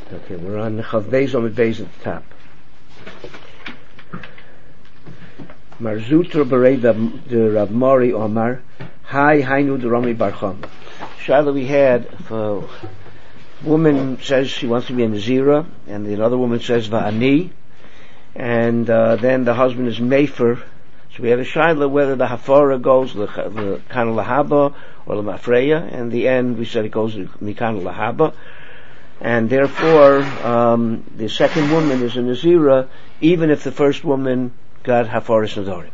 Okay, we're on Chav Beis on the base at the top. Marzutra Berei the Rav Mori Omar Hai Hainu the Rami Bar Chama. Shaila we had, if a woman says she wants to be a Nazira, and the other woman says Va'ani, and then the husband is Mefer. So we had a Shaila whether the Hafara goes the Kana Lahaba or the Mafreya, and in the end we said it goes to Mikana Lahaba. And therefore, the second woman is a Nazira, even if the first woman got Hafaras Nazarim.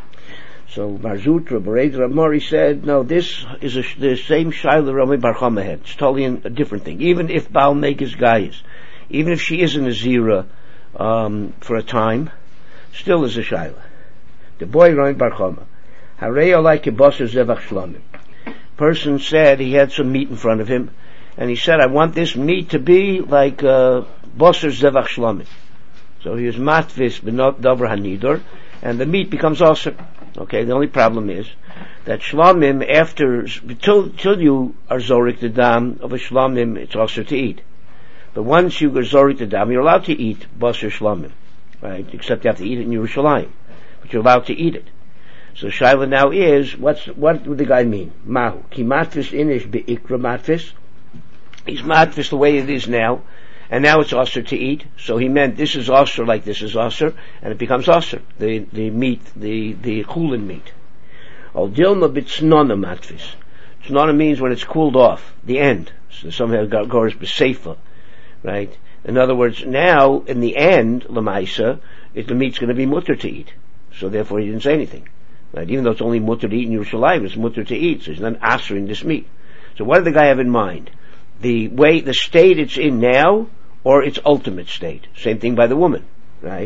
So Marzutra, Berei Rav Mori said, no, this is the same Shaila Rami Bar Chama had. It's totally a different thing. Even if Baal Megas Gayas, even if she is a Nazira for a time, still is a Shaila. The boy Rami Bar Chama, Harei Alai Kebasar Zevach Shlamim. Person said he had some meat in front of him, and he said, I want this meat to be like Basar Zevach Shlamim. So he was matvis benot davar hanidor, and the meat becomes also. Okay, the only problem is that shlamim, after till you are zorik the dam of a shlamim, it's also to eat. But once you go zorik the dam, you're allowed to eat basar shlamim, right? Except you have to eat it in Yerushalayim, but you're allowed to eat it. So shaila now is, what would the guy mean? Mahu ki matvis inish beikra matvis. He's matvis the way it is now, and now it's osir to eat. So he meant this is osir like this is osir, and it becomes osir. The meat, the chulin meat. Al dilma b'tznona matvis. Tznona means when it's cooled off, the end. So somehow goes b'seifa, right? In other words, now in the end, lemaisa, the meat's going to be mutter to eat. So therefore he didn't say anything, right? Even though it's only mutter to eat in Yerushalayim, it's mutter to eat. So he's not asering this meat. So what did the guy have in mind? The state it's in now, or its ultimate state. Same thing by the woman, right?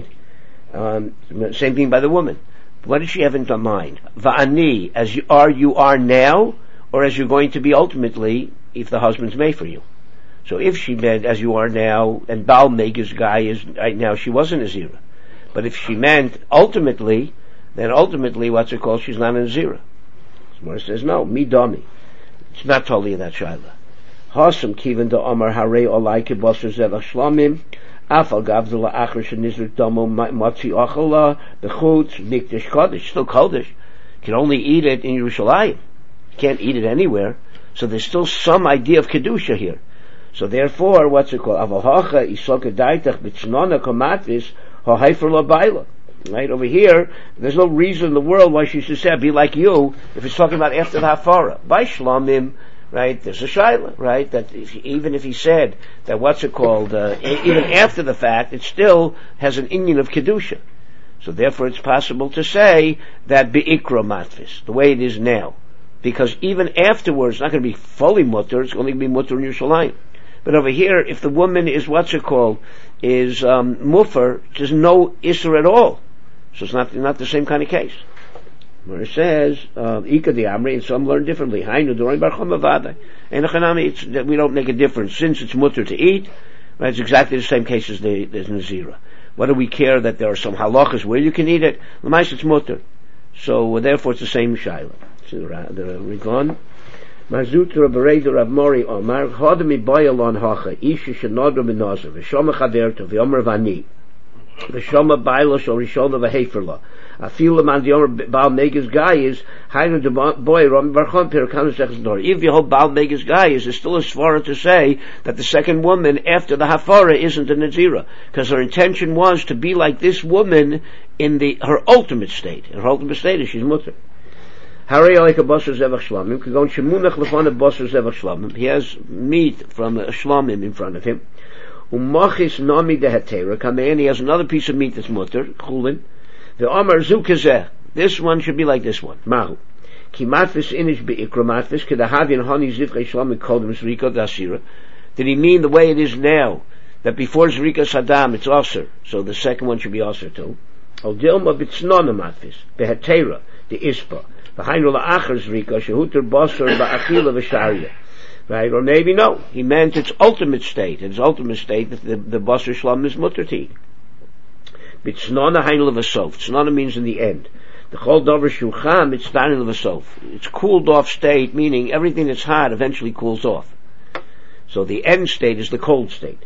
Same thing by the woman. What did she have in mind? Va'ani, as you are now, or as you're going to be ultimately, if the husband's made for you. So if she meant as you are now, and Baal Megas guy is right now, she wasn't a Nazira. But if she meant ultimately, then ultimately, what's it called? She's not a Nazira. Gemara says, no, midami. It's not totally that Shaila. Hasam kiven da Amar Harei Olai Kebasar Zevach Shlamim Afal Gavdula Achar Shenizrik Damo Matzi Achala Bechutz Mikdash Kodesh, still Kodesh. You can only eat it in Yerushalayim. You can't eat it anywhere. So there's still some idea of Kedusha here. So therefore, what's it called? Avahacha Isoka Daitach B'tznona Komatvis Ha'haifer Labaila. Right over here, there's no reason in the world why she should say, be like you, if it's talking about after the Hafara. By Shlamim, right, there's a shaila, right, that even if he said that even after the fact, it still has an inyan of kedusha. So therefore it's possible to say that be'ikra matvis, the way it is now. Because even afterwards, it's not going to be fully mutter, it's only going to be mutter in Yerushalayim. But over here, if the woman is mufar, there's no isser at all. So it's not the same kind of case. Where it says, Ika di Amri, and some learn differently. Hainu Dorim Bar Chama Vada. And it's that we don't make a difference. Since it's mutter to eat, right, it's exactly the same case as there's Nazira. What do we care that there are some halachas where you can eat it? L'mais it's mutter. So therefore it's the same shaila. So the Rigon. Marzutra Berei Rav Mori Omar, Hodami Boyalon Hacha, Isha Shenodra Minazar, V'shoma Chaderta, V'yomer Vani, V'shoma Baila Shol Rishona V'heferla. I feel man the Omer Baal Megas guy is hiding the boy Ram Barchon Perikanu Sechador. If you hold Baal Megas guy is still a svara to say that the second woman after the Hafara isn't a Nazira, because her intention was to be like this woman in her ultimate state. Her ultimate state is she's mutter. Harei Alei Basar Zevach Shlamim. Kagon Shemunach Lefana Basar Zevach Shlamim. He has meat from a Shlamim in front of him. Umachis Nami Dehatera. Kamein. He has another piece of meat that's mutter. Chulin. The Amar Zukazeh, this one should be like this one. Mahu. Ki matvis inish be'ikra matvis, kedahavin hani zivchei shlam kodem zrika dasira. Did he mean the way it is now, that before zrika sadam it's osir, so the second one should be osir too? Al dilma b'tznona matvis, behetera, the ispa, v'hainu la'achar zrika, shehuter basar ba'achila v'sharya. Right? Or maybe no, he meant its ultimate state, that the basar shlam is mutter to eat. B'tznona hainu levasof. Tznona means in the end. The chol dover shulchan, it's done in levasof. It's cooled off state, meaning everything that's hot eventually cools off. So the end state is the cold state.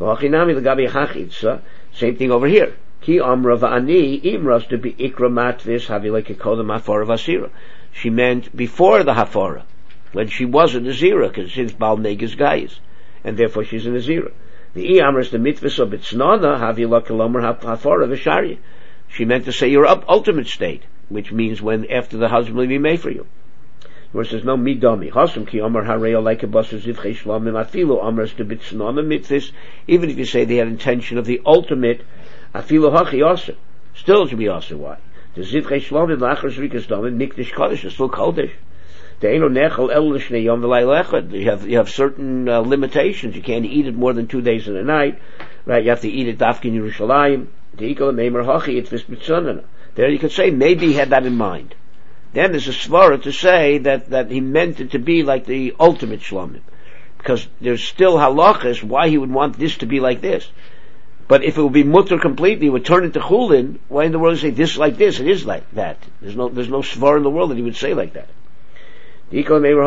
Same thing over here. Ki amra va'ani imras to be ikra matvis havi like a kodem hafara vasira. She meant before the hafara, when she was a nazira, because since bal neges gayis, and therefore she's a nazira. The amras the mitvus of itsnana havi like a lomer hafara v'shari. She meant to say your ultimate state, which means when after the husband will be made for you. Where it says no midami hasum ki amar harei like a basar zivchei shlamim afilu amras to bitsnana mitvus. Even if you say they had intention of the ultimate. Afilu hachi also. Still it should be also. Why? The zivchei shlamim lachar zrikas damim mikdash kodesh is still kodesh. The eno nechel el l'shnei yom v'layla echad. You have certain limitations. You can't eat it more than 2 days and a night. Right? You have to eat it dafkin in Yerushalayim. The ikol meimer hachi itvis b'tzonana. There you could say maybe he had that in mind. Then there's a svara to say that he meant it to be like the ultimate shlamim, because there's still halachas why he would want this to be like this. But if it would be mutter completely, it would turn into chulin. Why in the world say this like this? It is like that. There's no svar in the world that he would say like that. The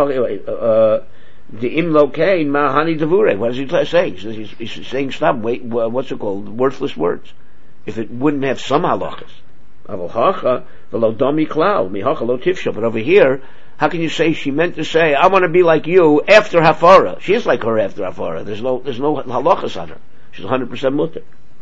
imlokein mahani devure. What is he saying? He's saying stop. Wait, what's it called? Worthless words. If it wouldn't have some halachas. But over here, how can you say she meant to say I want to be like you after hafara? She is like her after hafara. There's no halachas on her. She's 100% mutter.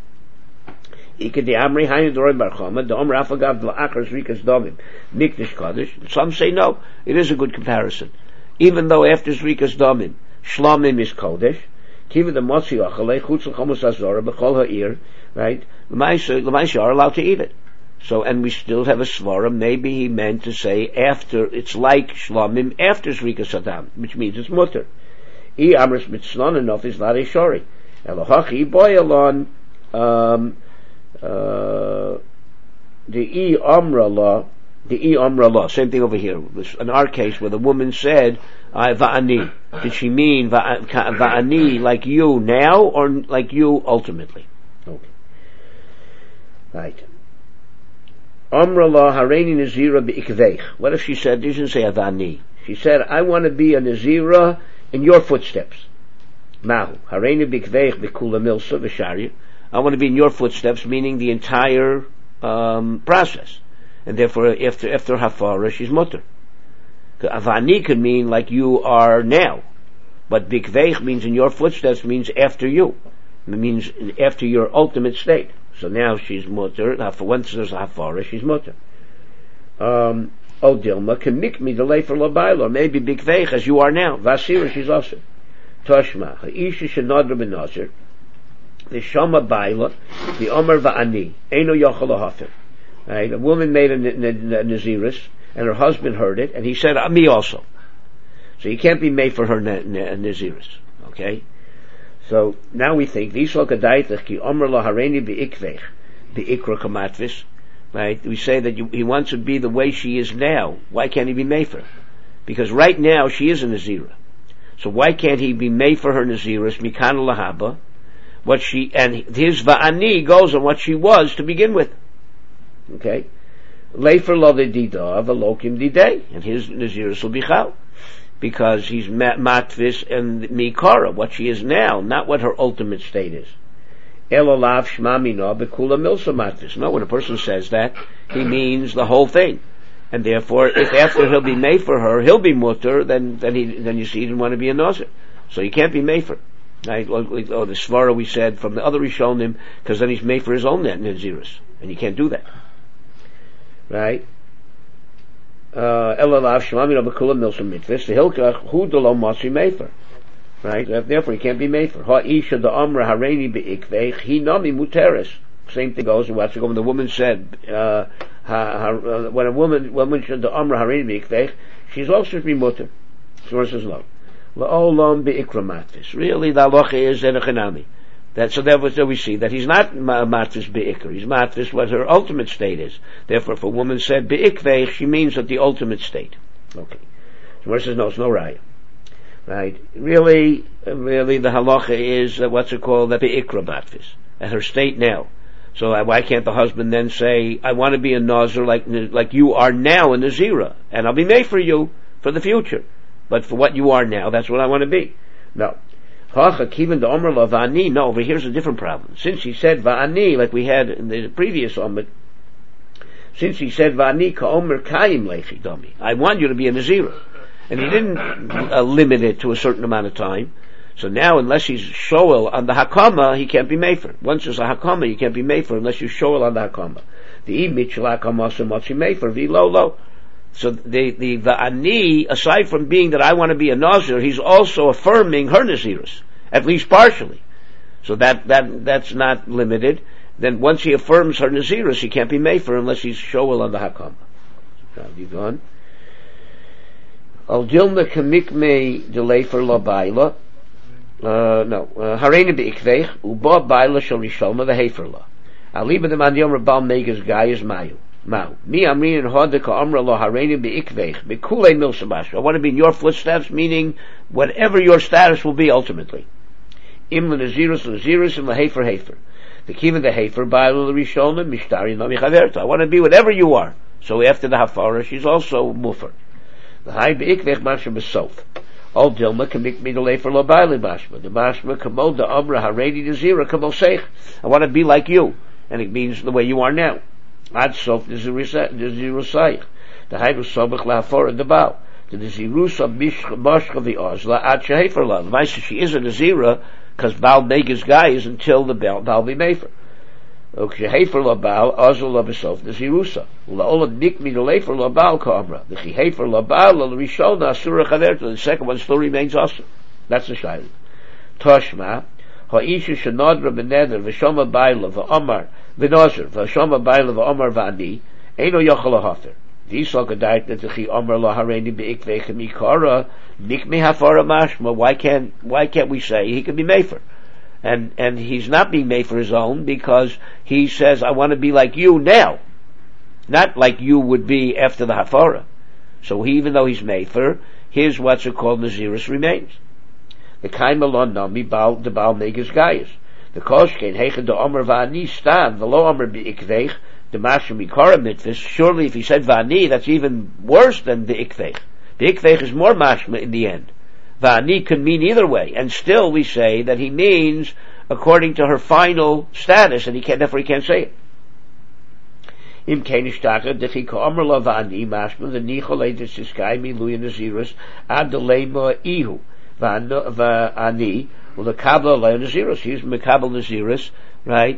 Some say no. It is a good comparison. Even though after Zrikas Damim, Shlamim is Kodesh, Kiva the Motzi Achalei, Chutz L'Chomus Azora, B'chol Ha'ir, right? L'maisha are allowed to eat it. So, and we still have a svara, maybe he meant to say after, it's like Shlamim after Zrikas Adam, which means it's mutter. I Amris Mitznon enough is not a shori. Elohachi boyalon, the Amra law, same thing over here. In our case, where the woman said, va'ani, did she mean va'ani like you now, or like you ultimately? Okay. Right. Amra law hareini nazira bi'ikveich. What if she said, she didn't say va'ani. She said, I want to be a nazira in your footsteps. Mahu, hareini bi'ikveich bi'kula milsa v'sharya. I want to be in your footsteps, meaning the entire process. And therefore, after hafara, she's mutter. Avani could mean like you are now. But bikveich means in your footsteps, means after you. It means after your ultimate state. So now she's mutter. Once there's hafara, she's mutter. Dilma can mikmi delay for labayla, or maybe bikveich as you are now. Vasira, she's also. Toshma, ha'isha shenadra benazir. The shama baila, the omer va'ani, eno yochel lahafir. Right? A woman made a naziris, and her husband heard it, and he said, me also. So you can't be made for her naziris. Okay? So now we think, right? We say that he wants to be the way she is now. Why can't he be made for her? Because right now she is a nazira. So why can't he be made for her naziris, mikan lahaba, and his va'ani goes on what she was to begin with. Okay? Leifer lo de dida v'lokim didei, and his naziris will be chal, because he's matvis and mikara, what she is now, not what her ultimate state is. Elolav shmamina bekula milsa matvis. No, when a person says that, he means the whole thing, and therefore, if after he'll be made for her, he'll be mutter, then you see he didn't want to be a nazir, so he can't be made for. Right? Or the svara we said from the other Rishonim, because then he's made for his own naziris, and you can't do that. Right? Elalav shlamina b'kula milsa mitzvahs the hilkach hu delo matzi mefer. Right? Therefore, he can't be mefer. Ha'isha the amra hareini be'ikveich he nami muteres. Same thing goes. When the woman said, when a woman said the amra hareini be'ikveich, she's also to be muter. Source says no. La'olam be'ikramatis. Really, the halacha is enochinami. So therefore we see that he's not matvis be'ikr. He's matvis what her ultimate state is. Therefore, if a woman said be'ikveich, she means that the ultimate state. Okay. So where says no, it's no raya. Right? Really, the halacha is what's it called? That be'ikra matvis. At her state now. So why can't the husband then say, I want to be a nazir like you are now a nazira, and I'll be made for you for the future. But for what you are now, that's what I want to be. No. No, over here's a different problem. Since he said va'ani, like we had in the previous Omid, since he said va'ani ka'omer kayim lechi dami, I want you to be a Nazirah. And he didn't limit it to a certain amount of time. So now, unless he's shoel on the hakama, he can't be mefer. Once there's a hakama, you can't be mefer unless you shoel on the hakama. The mitchel hakama matzi mefer v'lo. So the va'ani, aside from being that I want to be a nazir, he's also affirming her nazirus, at least partially. So that's not limited. Then once he affirms her nazirus, he can't be mefer unless he's shoel on the hakama. So have you gone? Al dilma kamikme delay for la baila. Harena beikveich uba baila shel rishalma v'heferla. Aliba the man yom rabal megas gayas mayu. Mi amrin and hodeka amra lo harena beikveich bekulei milsabash. I want to be in your footsteps, meaning whatever your status will be ultimately. Im l'nazirus and l'hefer. The kiva the hefer baila l'rishalma mishtari no michaverta. I want to be whatever you are. So after the hafara, she's also mufer. The high beikvech mashma besof. All dilma can make me delay for lobaili mashma. The mashma kamod the amra haredi nazira kamosech. I want to be like you, and it means the way you are now. Ad sof the zirusayich. The high rusabach lahafora the bow. The zirusa mashcha v'ozla ad sheheferla. The ma'aseh she is a nazira because Baal Megas guy is until the Baal be mefer. Okay, hefer labal azul labesof the zirusa. Ulaola nikmi lefer labal kamra. The hefer labal l'rishona asura chaverta. The second one still remains asur. That's the shayla. Toshma ha'isha shenadra beneder v'shoma baila v'amar v'nazir v'shoma baila v'amar v'ani eino yochel hafer. V'isal kadayt that the amar lahareni beikvechem ikara nikmi hafara mashma. Why can't we say he could be mefer? And he's not being made for his own because he says, I want to be like you now. Not like you would be after the hafara. So even though he's made for, here's what's called Nazirus remains. The kaimalon nami the Baal Megas gayas. The koshkein heichen the omer va'ani stam, the lo omer be'ikveich, the mashim mikara mitzvahs. Surely if he said va'ani, that's even worse than the ikveich. The ikveich is more mashma in the end. Va'ani can mean either way, and still we say that he means according to her final status, and therefore he can't say it. Im kenishtaka dechi ka'amr la va'ani mashma the nichol edis iskai miluya nazirus ad delema ihu va'ani ulakabla la nazirus. He's mekabel nazirus, right?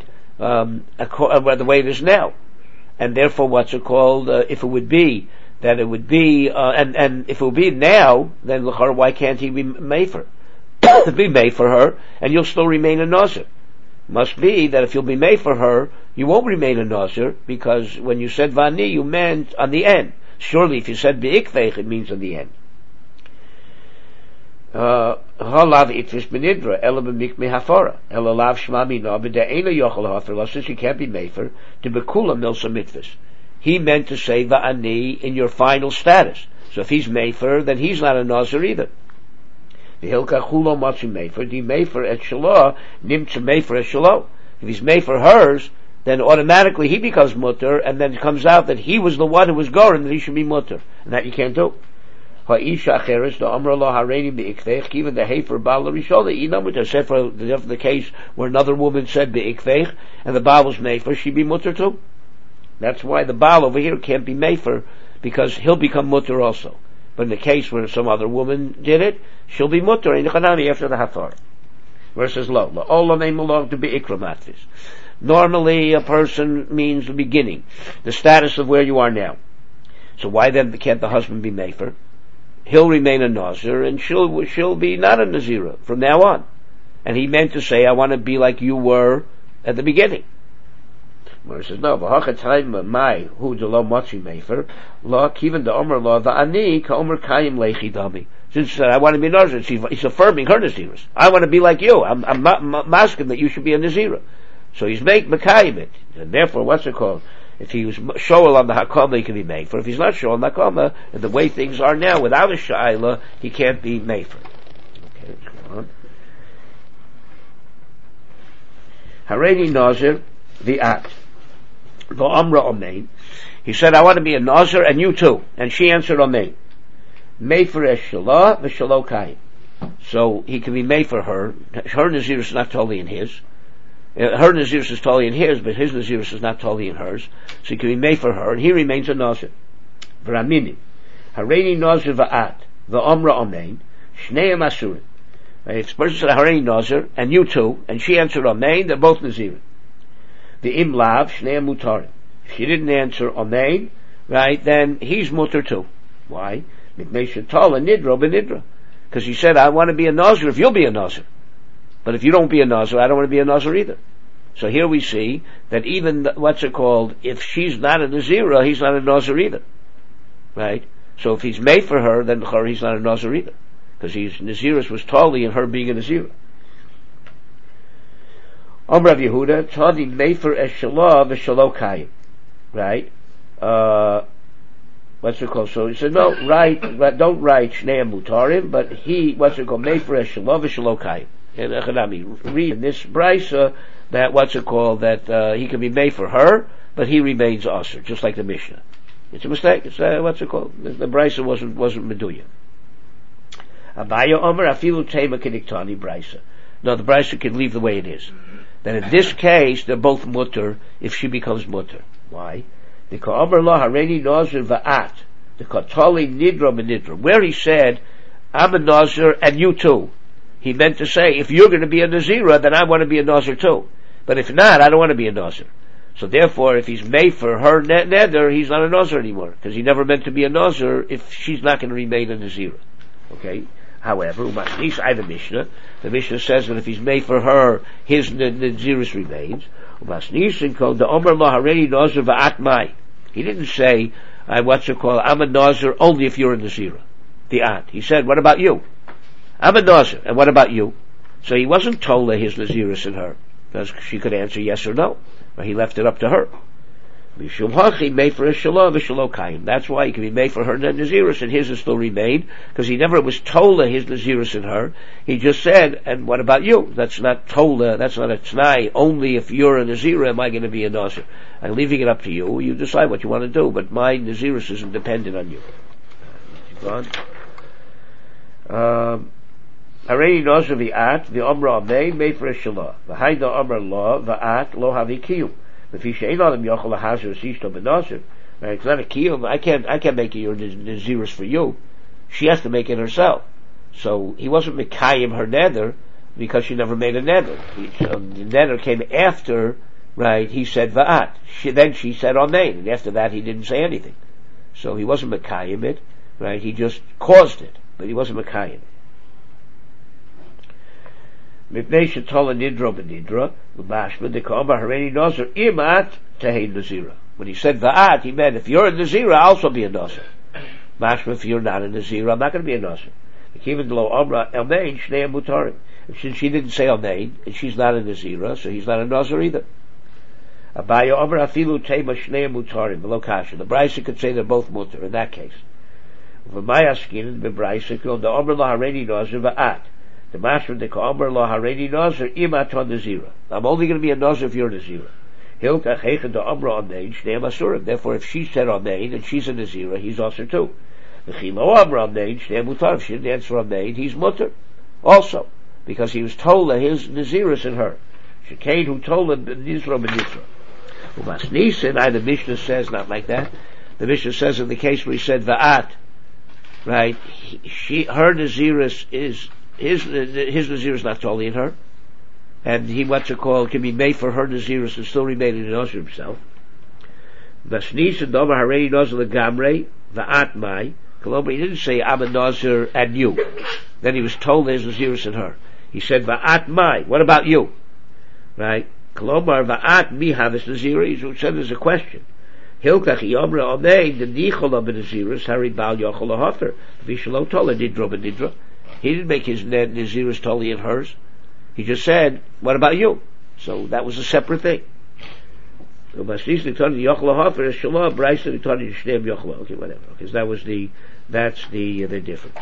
The way it is now, and therefore what's it called? If it would be that it would be, and if it would be now, then why can't he be made for? Be made for her, and you'll still remain a nazir. Must be that if you'll be made for her, you won't remain a nazir, because when you said vani, you meant on the end. Surely if you said beikveich, it means on the end. Halav itris benidra, ela b'mikme hafara, ela lav shmami no, but there ain't a yochel hafara, since you can't be made for, to bekula milsa mitzvahs. He meant to say va'ani in your final status. So if he's mefer, then he's not a nazir either. The hilka chulo matzi mefer, the mefer et shalo, nimtza mefer et shalo. If he's mefer hers, then automatically he becomes mutter, and then it comes out that he was the one who was going, that he should be mutter. And that you can't do. Ha'isha acheres, the amra lo hareni be'ikveich, even the hefer baal l'rishola, inam, except for the case where another woman said be'ikveich, and the baal was mefer, she'd be mutter too. That's why the Baal over here can't be mefer, because he'll become mutter also. But in the case where some other woman did it, she'll be mutter in the chanami after the hafar. Versus lo. Olam ein malog to be ikramatvis. Normally a person means the beginning, the status of where you are now. So why then can't the husband be mefer? He'll remain a nazir, and she'll be not a nazira from now on. And he meant to say, I want to be like you were at the beginning. Where it says, no, v'hachatayim mai hu de lo matzi mefer, lo kiven de omer lo va'ani ka omer kayim lechi dami. Since I want to be a nazir, he's affirming her nazirus. I want to be like you. I'm masking that you should be a nazira. So he's mekayim it. And therefore, what's it called? If he was shoel on the hakama, he can be made for. If he's not shoel on the hakama, and the way things are now, without a shaila, he can't be made for. Okay, let's go on. Hareni nazir v'at. Amra Omein. He said, I want to be a nazir, and you too. And she answered Omein. Mefer es shalah v'shalo kayim. So he can be made for her. Her Nazirus is not totally in his. Her Nazirus is totally in his, but his Nazirus is not totally in hers. So he can be made for her, and he remains a Nazir. V'ramini. Hareini Nazir va'at. V'omra omein. Shneim asurim. It's a person said Hareini Nazir, and you too, and she answered omein, they're both Nazirim. The im lav, shneim mutarim. If she didn't answer omein, right, then he's mutar too. Why? Because he said, I want to be a Nazir if you'll be a Nazir. But if you don't be a Nazir, I don't want to be a Nazir either. So here we see that even, if she's not a Nazira, he's not a Nazir either. Right? So if he's made for her, then he's not a Nazir either. Because Naziris was totally in her being a Nazira. Rav Yehuda, Tadi Mefer Eshalah v'Shalo Kayim. Right? So he said, no, don't write Shnei Mutarim, but he, Mefer Eshalah v'Shalo Kayim. And read in this brisa that he can be made for her, but he remains usher, just like the Mishnah. It's a mistake. It's The brisa wasn't meduya. Abaya Omer afilu tema kediktani brisa. No, the brisa can leave the way it is. Then in this case, they're both mutter if she becomes mutter. Why? The Omer lo hareni nazir va'at. The katali nidra menidra. Where he said, I'm a nazir and you too. He meant to say, if you're going to be a Nazira, then I want to be a Nazir too. But if not, I don't want to be a Nazir. So therefore, if he's made for her nether, he's not a Nazir anymore. Because he never meant to be a Nazir if she's not going to remain a Nazira. Okay? However, the Mishnah says that if he's made for her, his Naziris remains. He didn't say, I'm a Nazir only if you're a Nazira. The At. He said, what about you? I'm a Nazir, and what about you? So he wasn't told that his Naziris in her, because she could answer yes or no, but he left it up to her. That's why he can be made for her Naziris, and his will still remain, because he never was told that his Naziris in her. He just said, and what about you? That's not told, that's not a t'nai. Only if you're a Nazir am I going to be a Nazir. I'm leaving it up to you. You decide what you want to do, but my Naziris isn't dependent on you. Harei Nazir v'at v'omra amein made for a shalah. V'hai da omra la v'at lo havi kiyum. V'fi she'ein adam yochel lahazir asishto b'nazir. It's not a kiyum. I can't make your Naziris for you. She has to make it herself. So he wasn't mekayim her nether because she never made a nether. The nether came after, right? He said v'at. Then she said amein, and after that he didn't say anything. So he wasn't mekayim it, right? He just caused it, but he wasn't mekayim it. When he said va'at, he meant if you're a Nazira, I'll also be a Nazir. Mashma, if you're not a Nazir, I'm not going to be a Nazir. Since she didn't say Amein, and she's not a Nazira, so he's not a Nazir either. The Brisa could say they're both mutar in that case. The master the Ka'amar la haredi nazir imaton nazira. I'm only going to be a nazir if you're a nazira. Hilka cheichen the amra amein shnei masurim. Therefore, if she said amein and she's a nazira, he's also too. The chilo amra amein shnei mutar. If she didn't answer amein, he's mutar also because he was told that his naziris in her. Shekain who told him nizra b'nizra. Umas nisin. The Mishnah says not like that. The Mishnah says in the case where he said va'at, right? Her naziris is. His Nazir is not totally in her, and he can be made for her Naziris and still remain in the Nazir himself. He didn't say I'm a Nazir and you. Then he was told there's Naziris in her. He said va'at mai. What about you? Right? Kolomar va'at mi havis Naziris. He said there's a question. Hilkach yomra omein the nichol of Naziris hari bal yochol lahofer v'shalo tola nidra b'nidra. He didn't make his Naziris totally in hers. He just said, what about you? So that was a separate thing. Okay, whatever. Okay, so that's the difference.